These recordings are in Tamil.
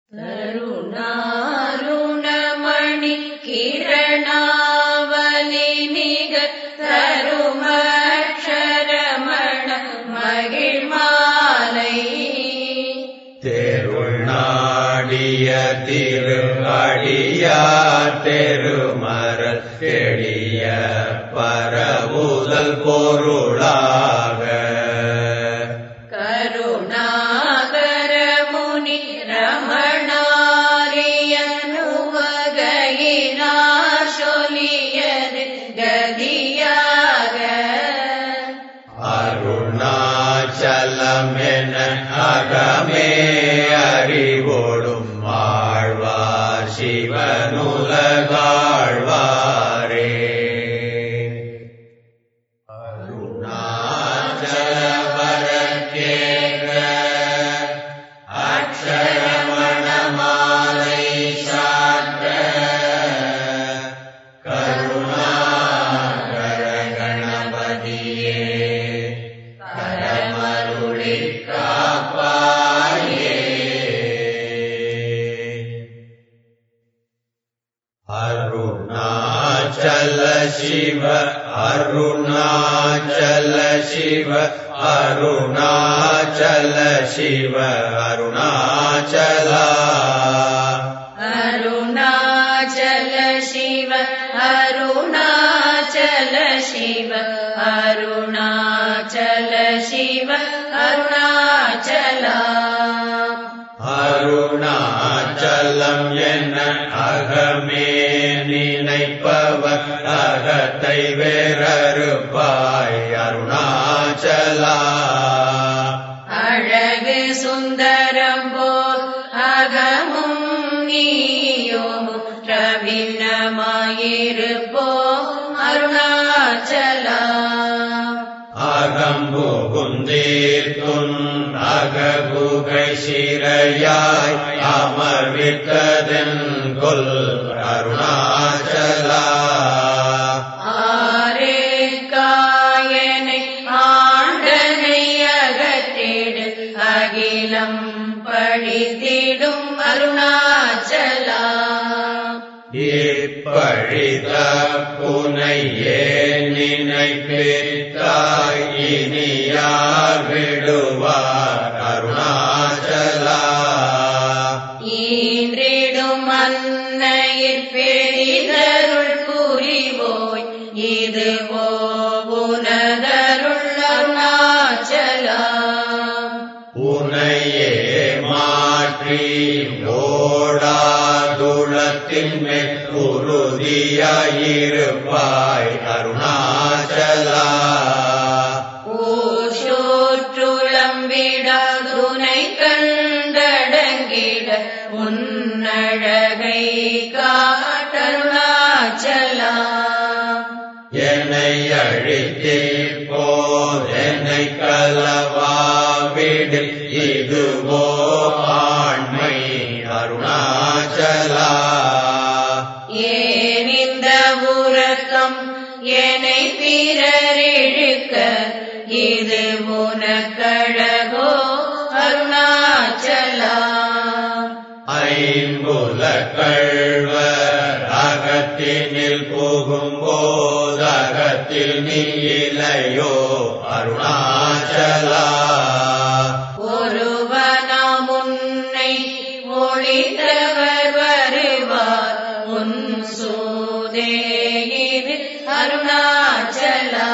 தருணாருணமணி கிரணாவலி நிகர் தருமக்ஷரமண மகிழ்மாலை தேருள் நாடிய திரு அடியார் தெருமரல் தெளிய பரவுதல் பொருளாக கருணாகர முனி ரமணாரியனுவகையினார் சொல்லியது கதியாக அருணாச்சலமென அகமே அறிவோடும் ஆழ்வார் சிவனுலகாழ்வாரே. அருணாச்சலவரக்கேற்ற அக்ஷரமணமாலை சாற்ற கருணாகர கணபதியே கரமருளிக் காப்பாயே. அருணாச்சல சிவ அருணாச்சல சிவ அருணாச்சல சிவ அருணாச்சலா அருணாச்சல சிவ அருணாச்சல சிவ அருணாச்சல சிவ அருணாச்சலா அருணாச்சலம் என அகமே நினைப்பவர் அகத்தை வேறறுப்பாய் அருணாச்சலா. அழகு சுந்தரம் போல் அகமும் நீயும் ரவினமாயிருப்போம் அருணாச்சலா. அகம்புகுந்தீர்த்துன் அகபுகை சிறையாய் அமர்வித்ததென் கொல் அருணாச்சலா. ஆரே காயனை ஆண்டனை அகற்றிடு அகிலம் பழித்திடும் அருணாச்சலா. இப்பழித புனையே நினைப்பித்தாய் இனியார் விடுவார் அருணாச்சலா. ஈன்றிடும் அன்னையிற் பெரிதருள் புரிவோய் இதுவோ உனதருள் அருணாச்சலா. உனையே மாற்றி ஓடாதுளத்தின் மேல் உறுதியாயிருப்பாய் அருணாச்சலா. ஊஷோற்றுளம் விடாதுனை கண்டடங்கிட உன்னழகை காட்டருணாச்சலா. என்னை அழித்தே போதென்னை கலவாவிடில் இதுவோ ஆண்மை அருணாச்சலா. ஏன் இந்த உறக்கம் என்னை பிறரிழுக்க இது உனக்கழகோ அருணாச்சலா. ஐம்புல கள்வர் அகத்தினில் புகும்போதகத்தில் நீ இலையோ அருணாச்சலா. ஒருவனாம் உன்னை ஒளித்தவர் வருவார் உன் சூதே இது அருணாச்சலா.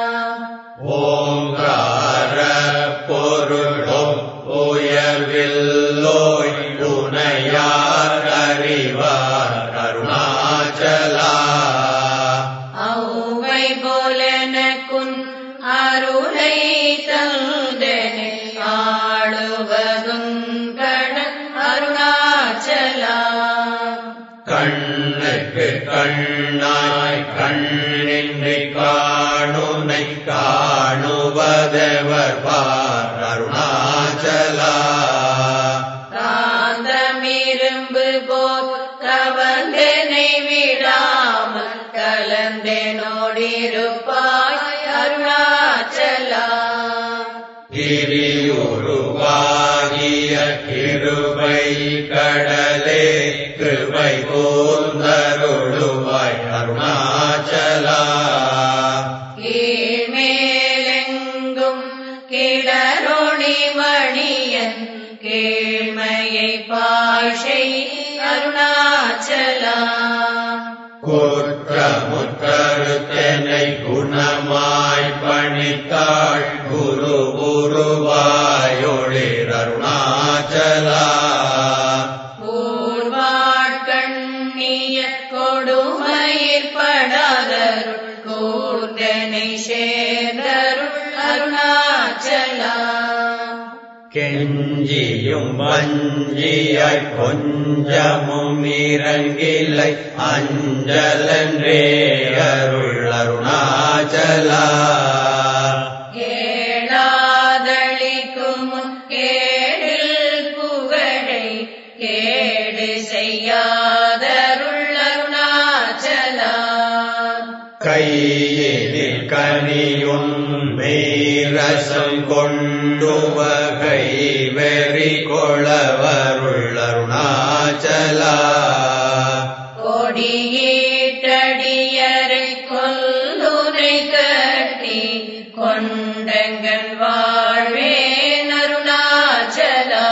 ஓங்கார பொருளும் உயர்வில்லோய் உனையார் அறிவார் அருணாச்சலா. ஔவை போலனக்குன் அருளை தந்தனை ஆளுவதும் கடன் அருணாச்சலா. கண்ணுக்கு கண்ணாய் கண்ணின்றி காணுனை காணுவதெவர் பார் அருணாச்சலா. காந்தமிரும்பு போல் கவர்ந்தனை விடாமல் கலந்தனோடிருப்பாய் அருணாச்சலா. கிரியுருவாகிய கிரு கிருபை கடலே கிருபை கூர்ந்தருளுவாய் அருணாச்சலா. கீழ்மேலெங்கும் கிளரொளி மணியன் கீழ்மையை பாஷை அருணாச்சலா. குற்றமுற்றறுத்தெனை குணமாய் பணித்தாள் குரு குருவாயொளிர் அருணாச்சலா. கூர்வாட்கண்ணிய கொடுமயிர் படாதருள் கூர்தனை சேர்ந்தருள் அருணாச்சலா. கெஞ்சியும் வஞ்சியாய் கொஞ்சமும் இறங்கிலை அஞ்சலன்றே அருள் அருணாச்சலா. கேளாதளிக்கும் முன் கேடில் புகழை கேடு செய்யாதருள் அருணாச்சலா. கையினில் கனியும் மெய்ரசம் கொண்டு வகை வெறி கொளவருள் அருணாச்சலா. கொடியீட்டடியரை கொல்லுனை கட்டி கொண்டங்கன் வாழ்வேன் அருணாச்சலா.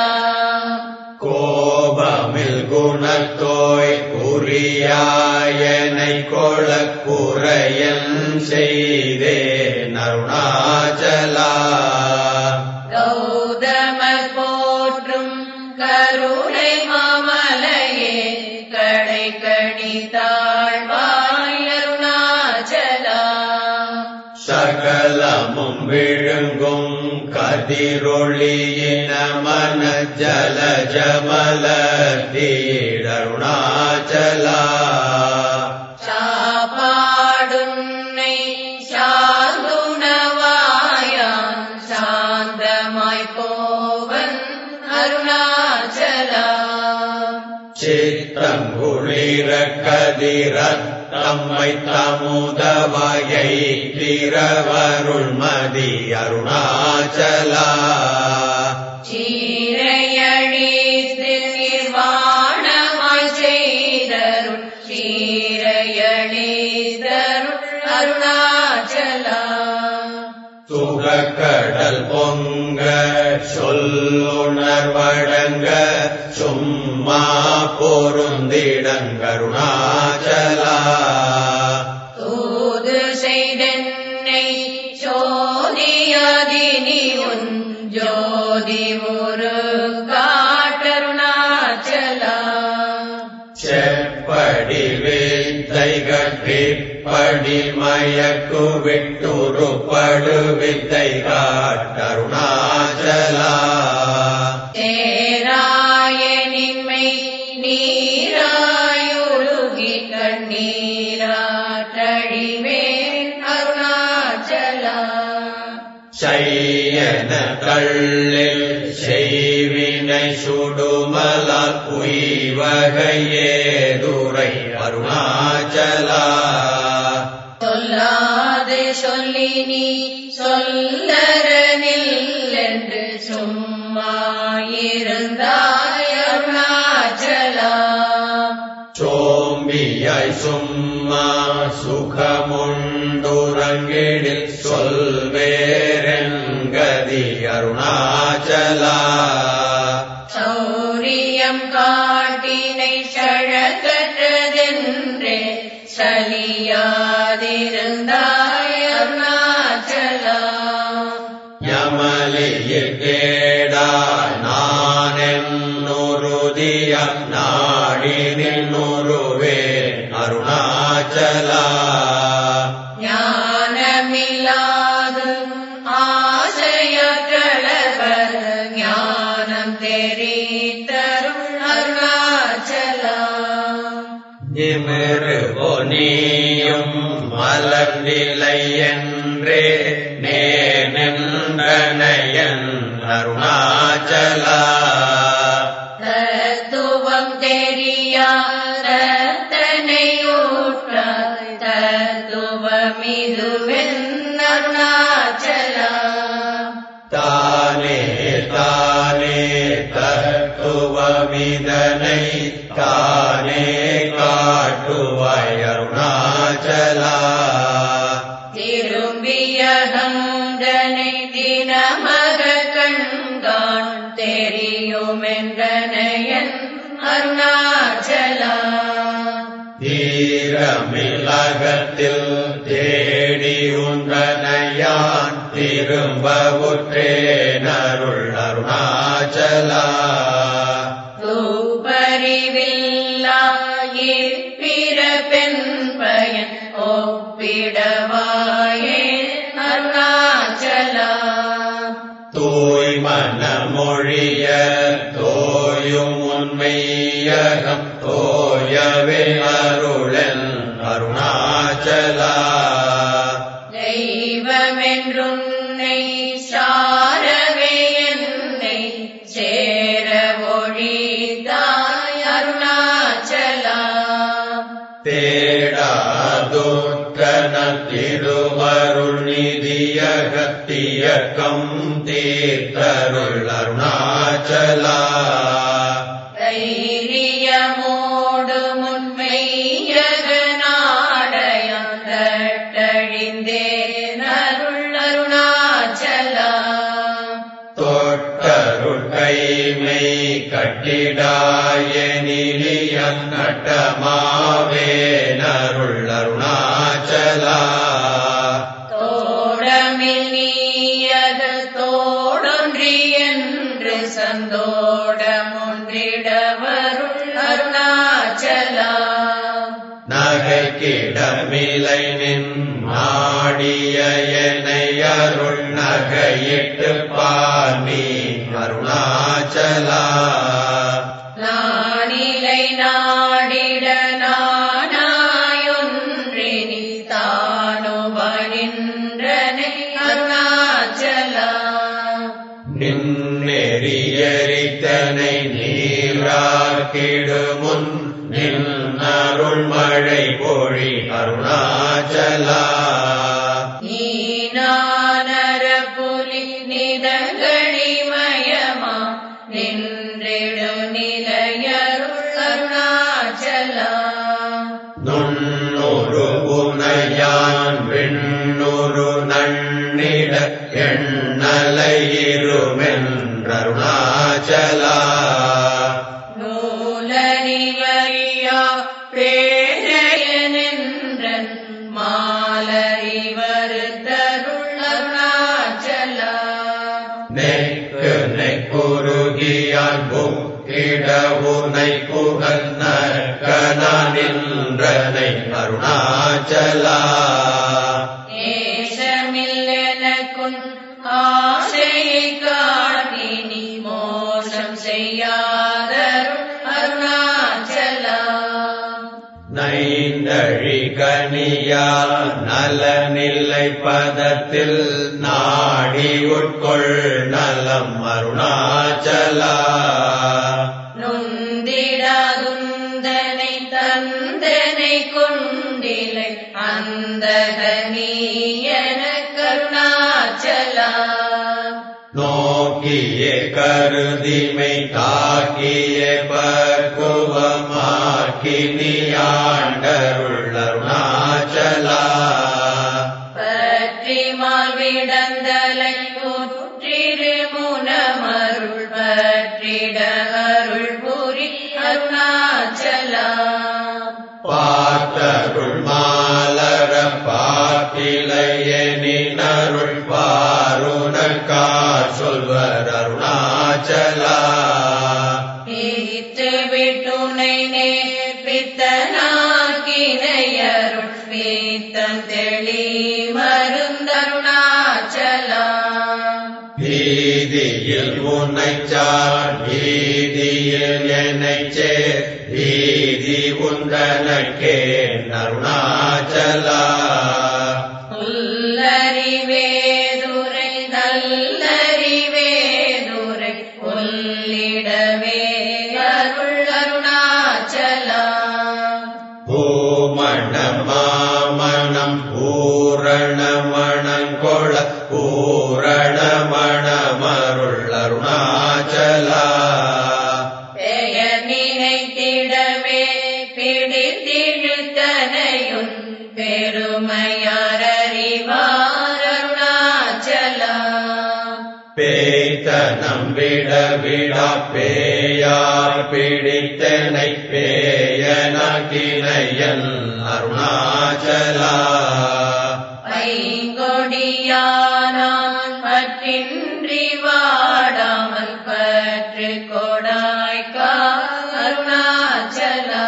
கோபமில் குணத்தோய் குறியாயனை கொளக்குறையன் செய்தேன் அருணாச்சலா. கௌதமர் போற்றும் கருணை மாமலையே கடை கணி தாழ்வாய் அருணாச்சலா. சகலமும் விழுங்கும் கதிரொளியின மன ஜல ஜமலத்தீர் அருணாச்சலா. சாப்பாடுன்னை சாந்துணவாயான் சாந்தமாய் போவன் அருணாச்சலா. சித்தம் குளிர கதிரத்தம்மை தமுதவகை திரவருள் மதி அருணாச்சலா. சீரையழித்து நிர்வாணமாய் செய்தருள் சீரையழித்தருள் அருணாச்சலா. சுகக்கடல் பொங்க சொல்லுணர்வடங்க சும்மா பொருந்திடங்கருணாச்சலா. தூது செய்தென்னை சோதியாதினி உன் ஜோதி ஒரு காட்டருணாச்சலா. செப்படி வித்தை கற்பிப்படி மயக்கு விட்டுருப்படு வித்தை காட்டருணாச்சலா. தேராயனின்மை நீராயுருகி கண்ணீராட்டழிவேன் அருணாச்சலா. செய்யன தள்ளில் செய்வினை சுடுமலால் உய்வகையேதுரை அருணாச்சலா. சொல்லாது சொல்லி நீ சொல்லரனில் என்று சும்மாயிருந்தாய் அருணாச்சலா. சோம்பியாய் சும்மா சுகமுண்டுறங்கிடில் சொல்வேரெங்கதி அருணாச்சலா. சௌரியம் காட்டினை சழக்கற்றதென்றே சலியாதிருந்தாய் அருணாச்சலா. யமலியில் கேடா நானென்னுருதிய நாடினின்னுருவே அருணாச்சலா. ஞானமில்லாது ஆசையற்றளவர் ஞானம் தெரித்தருள் அருணாச்சலா. நிமிரு பொனியும் மலர்நிலை என்றே நேனென்றனையன் அருணாச்சலா. தத்துவம் தெரியாதனை ஊற்றாய் தத்துவமிதுவென் அருணாச்சலா. தானே தானே தத்துவ தன்னை தானே காட்டுவாய் அருணாச்சலா. திரும்பிய கந்தனை தினமக கண்கான் தெரியுமென்றனையன் அருணாச்சலா. தீரமிலகத்தில் தேடி உன்றனையான் திரும்ப உற்றேனருள் அருணாச்சலா. தூப்பறிவில்லாயிற்பிற பெண் பயன் ஒப்பிடவாயே அருணாச்சலா. தூய்மன மொழிய தோயும் உண்மையகம் தோயவே அருளன் அருணாச்சலா. தெய்வமென்றுன்னை சாரவே என்னை சேர ஒழித்தாய் அருணாச்சலா. தேடாதுற்றன திருவருள் நிதியகத்தியக்கம் தீர்த்தருள் அருணாச்சலா. தைரியமோடு முன்மையகனாடையழிந்தேன் அருள் அருணாச்சலா. தொட்டருள் கைமை கட்டிடாயனிலிய நட்டமாவேனருள் அருணாச்சலா. தோடமில் நீயது தோடொன்றி என்று சந்தோடமொன்றிடவருள் அருணாச்சலா. நகைக்கிடமிலை நின் நாடிய என்னை அருள் நகையிட்டு பாணி அருணாச்சலா. நானிலை நாடிட நானாயொன்றினி தானுவனின்றனை அருணாச்சலா. நின்னெறியரித்தனை நீராக்கிடுமுன் நின்னருள் மழை பொழி அருணாச்சலா. நீனானர புலி நிதங்களிமயமா நின்றிடு நிலையருள் அருணாச்சலா. நுண்ணுரு உனையான் விண்ணுரு நன்னிட எண்ணலையிருமென்றருணாச்சலா. நூலறிவறியா பேரையனென்றன் மாலறிவருத்தருள் அருணாச்சலா. நெக்கு நெக்குருகியான் புக்கிடவுனை புகழ்நற்கன நின்றனை அருணாச்சலா. நேசமில்லெனக்குன் ஆசையை காட்டினி மோசம் செய்யாதருள் அருணாச்சலா. நைந்தழி கனியா நலனில்லை பதத்தில் நாடி உட்கொள் நலம் அருணாச்சலா. நுந்திடாதுந்தனை தந்தனை கொண்டிலை அந்தக நீயன கருணாச்சலா. நோக்கிய கருதிமை தாக்கிய பக்குவமாக்கி நீயாண்டருள் அருணாச்சலா. பற்றிமால் விடந்தலை புற்றிரு முனமருள் பற்றிட அருள் புரி அருணாச்சலா. பார்த்தருள் மாலர பாட்டிலையனினருள் பாருணக்கார் சொல்வர் அருணாச்சலா. பிரித்து விட்டுனை நேர்பித்தனாக்கினையருள் பீத்தம் தெளி மருந்தருணாச்சலா. பீதியில் உன்னைச்சார் பீதியில் என்னைச் சேர் பீதி உந்தனக்கே அருணாச்சலா. புல்லறிவேதுரை நல்லறிவேதுரை கொல்லிடவே அருள் அருணாச்சலா. பூமண மாமணம் பூரணமணங்கொள பூரணமணமருள் அருணாச்சலா. பெயர் நினைத்த பிடித்திழுத்தனையுன் பெருமையாரறிவார் அருணாச்சலா. பேய்த்தனம் விட விடா பேயார் பிடித்தனை பேயனாக்கினையன் அருணாச்சலா. ஐங்கொடியானான் பற்றின்றி வாடாமல் பற்று கொடாய்க்கா அருணாச்சலா.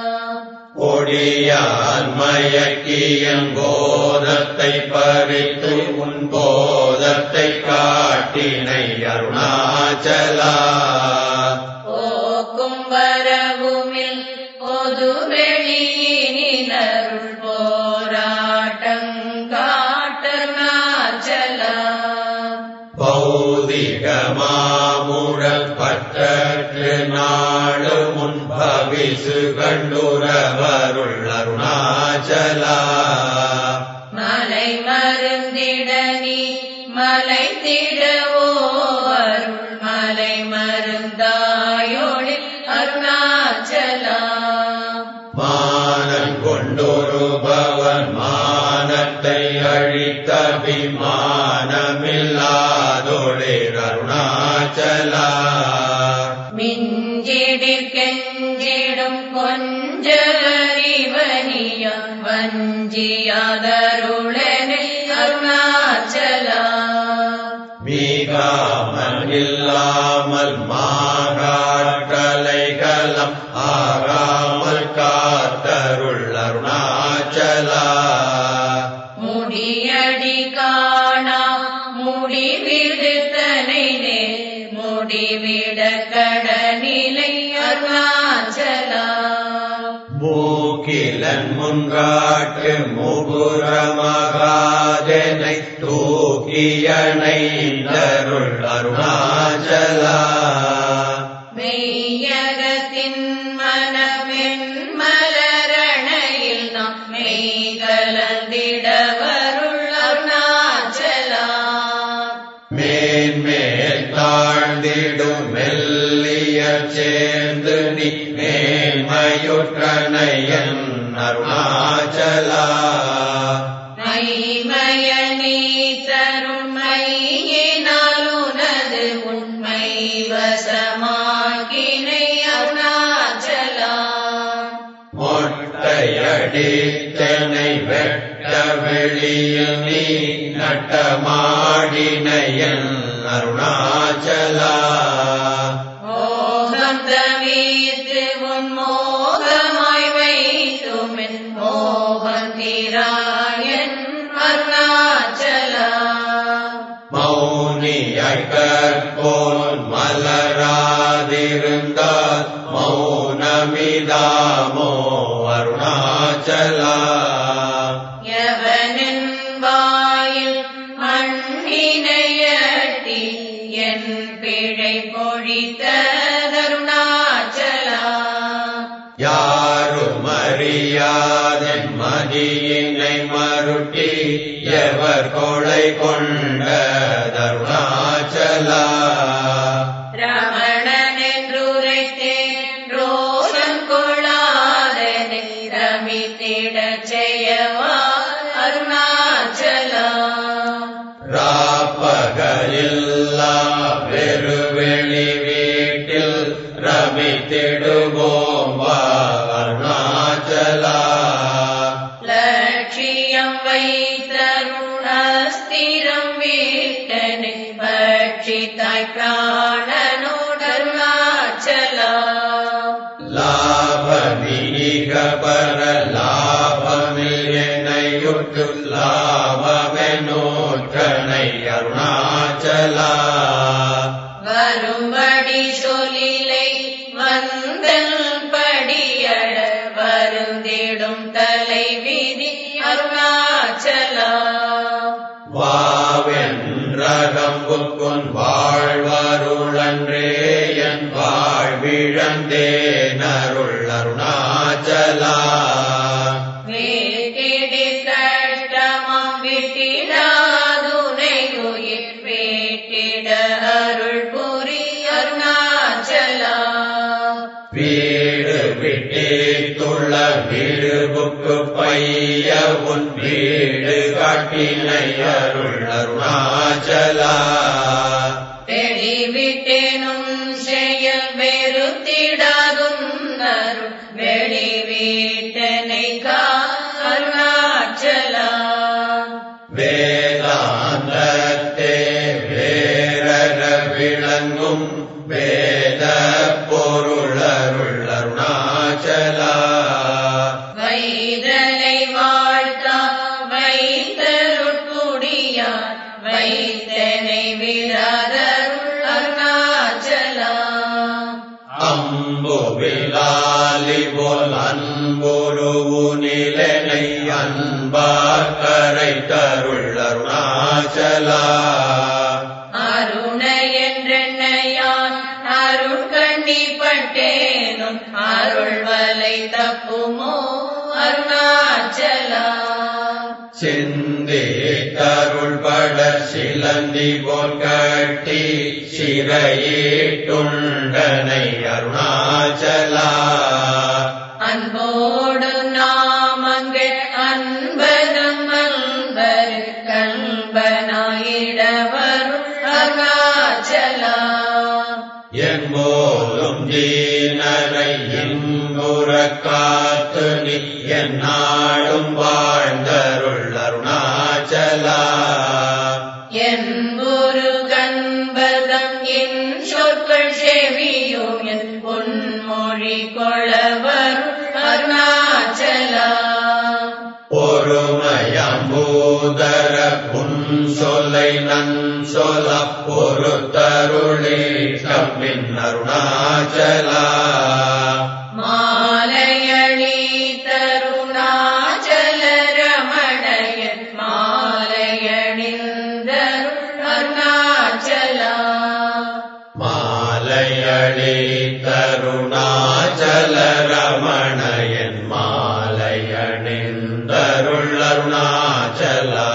கொடியான் மயக்கியங்கோதத்தை பறித்து உன் போதத்தை காட்டினை அருணாச்சலா. போக்கும் வரவுமில் பொது வெளியினில் அருள் போராட்டங்காட்டருணாச்சலா. பௌதிக மாமுழப்பற்று நாடு முன் பவிசு கண்டுரவருள் அருணாச்சலா. மலை மருந்திட நீ மலை திடவோ அருள் மலை மருந்தாயோளில் அருணாச்சலா. மானம் கொண்டொருபவன் மானத்தை அழித்தபிமானமில்லாதொழிர் அருணாச்சலா. மிஞ்சிடிற் கெஞ்சிடும் கொஞ்சறிவனியம் வஞ்சியாதருளனில் அருணாச்சலா. மீகாமல் இல்லாமல் மாகாட்டலைகலம் ஆகாமல் காத்தருள் அருணாச்சலா. முடியடி காணா முடிவிடுத்தனை நேர் முடிவிட கடனிலை அருணாச்சலா. மூக்கிலன் முன்காட்டு முகுரமகாதனை தூக்கியனை தருள் அருணாச்சலா. மெய்யகத்தின் மனமென் மலரணையில் நாம் மெய்கலந்திடவருள் அருணாச்சலா. மேன்மேல் தாழ்ந்திடும் மெல்லிய சேர்ந்து நீ மேன்மையுற்றனையன் அருணாச்சலா. மைமய நீ தரும் மையினாலுனது உண்மை வசமாகினை அருணாச்சலா. மொட்டையடித்தனை வெட்ட வெளியில் நீ நட்டமாடினையன் அருணாச்சலா. மோகம் தவிர்த்து உன் மோகமாய் வைத்துமென் மோகந்திராயன் அருணாச்சலா. மௌனியாய் கற்போன் மலராதிருந்தால் மௌனமிதாமோ அருணாச்சலா. எவனின் வாயில் மண்ணினையட்டி என் பிழை பொழித்தருணாச்சலா. யாரும் அறியாதன் மதியினை மருட்டி எவர் கொலை கொண்ட அருணாச்சலா. ரமணன் என்றுரைத்தேன் ரோஷம் கொள்ளாதனை ரமித்திடச் செய்யவா அருணாச்சலா. ராப்பகலில்லா பெருவெளி வீட்டில் ரமித்திடுவோம் வா அருணாச்சலா. லட்சியம் வைத்தருணஸ்திரம் வீட்டனை பட்சித்தாய் பிராணனோடு அருணாச்சலா. லாபமிக பர லாபமில் என்னையுற்று லாபமெனோற்றனை அருணாச்சலா. வரும்படி சொல்லிலை வந்தல் படியட வருந்திடும் தலைவிதி அருணாச்சலா. வாவென்றகம்புக்குன் வாழ்வருளன்றே என் வாழ்விழந்தேன் அருள் அருணாச்சலா. வேட்டிடி கஷ்டமாம் விட்டிடாதுனை உயிர் வேட்டிட அருள் புரி அருணாச்சலா. வீடு விட்டேத்துள்ள வீடுபுக்கு பைய உன் வீடு காட்டினை அருள் அருணாச்சலா வெளிவிட்டேனும் செயல் வெறுத்திடாதும் அருள் வெளிவிட்டனை அருணாச்சலா வேதாந்தத்தே வேரற விளங்கும் வேத பொருளருள் அருணாச்சலா வைதலை வாழ்த்தா வைத்தருட்குடியார் வைத்தனை விடாதருள் அருணாச்சலா அம்புவிலாலி போல் அன்புருவு நிலனை அன்பார் கரை தருள் அருணாச்சலா அருண என்றென்னையான் அருள் கண்ணிப்பட்டேனும் அருள்வலை தப்புமோ அருணாச்சலா சிந்தி தருள் பட சிலந்தி போல் கட்டி சிறையீட்டுண்டனை அருணாச்சலா அன்போடு நாமங்கே அன்பனும் அன்பரு கண்பனாயிடவருள் அருணாச்சலா என்போலும் ஜீனரை இன்புற காத்து நீ எந்நாளும் வாழ்ந்தருள் அருணாச்சலா என்பொரு கண்பதம் என் சொற்கள் செவியும் என் பொன்மொழி கொளவருள் அருணாச்சலா பொறுமையம்பூதர புன் சொல்லை நன் சொல்ல பொறுத்தருளே கம்மின் அருணாச்சலா மாலையணி தருணாச்சல ரமணயன் மாலையணிந்தருள் அருணாச்சலா மாலையளி தருணாச்சல ரமணயன் மாலையணிந்தருள் அருணாச்சலா